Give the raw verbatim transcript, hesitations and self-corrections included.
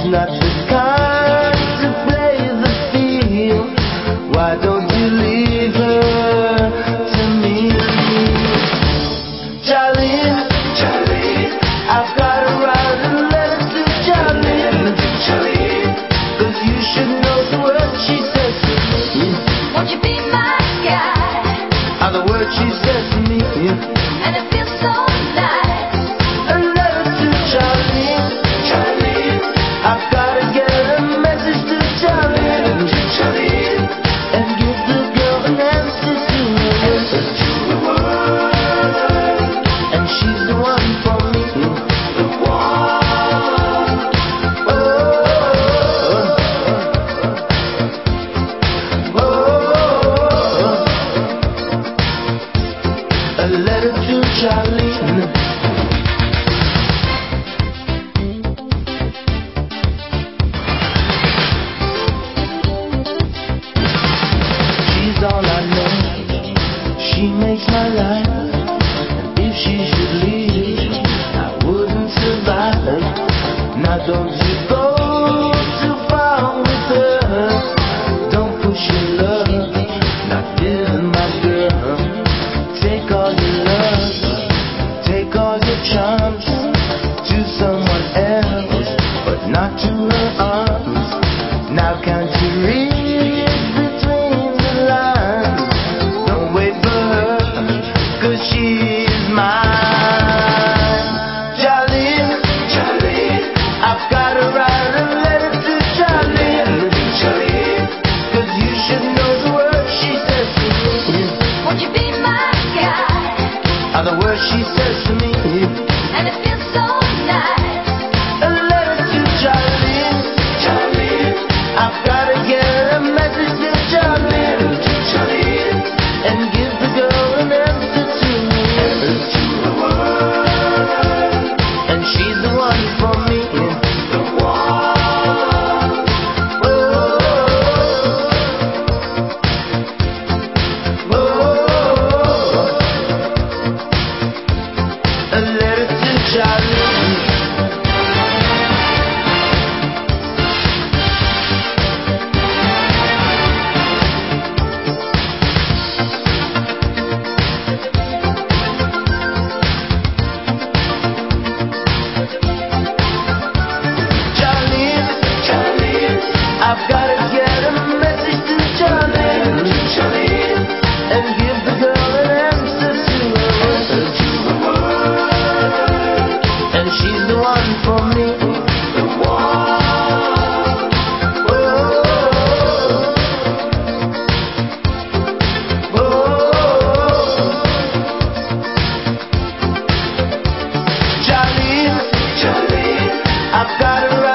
not the kind to play the field. Why don't you leave her to me? Charlene, Charlene, I've got to write a letter to Charlene, Charlene, 'cause you should know the words she says to me. Won't you be my guy? Are the words she says to me. And it feels so nice. A letter to Charlene, Charlene, I've got to get a message to Charlene, to Charlene, and give the girl an answer to the word. And she's the one for me, the one. Oh, oh, oh. A letter to Charlene. She's all I know. She makes my life. And if she should leave, I wouldn't survive. Now don't you go too far with her. Don't push your love. Not this, my girl. Take all your love, take all your charms to someone else, but not to her arms. Now can't you read between the lines? Don't wait for her, 'cause she's mine. Charlene, Charlene, I've got to write a letter to Charlene, Charlene, 'cause you should know the words she says to me. Won't you be my guy? Are the words she says to me. And it feels so nice. A letter to Charlene, Charlene, I've got to get a message to Charlene, to Charlene, and give the girl an answer to me, to the word. And she's the one for me, the one. Oh, oh, oh. A letter to Charlene. Charlene, Charlene, I've got to get a message to Charlene, to Charlene, and give the girl an answer to her, to the word. And she's the one for me, the one. Oh, oh, oh. Charlene, Charlene, I've got to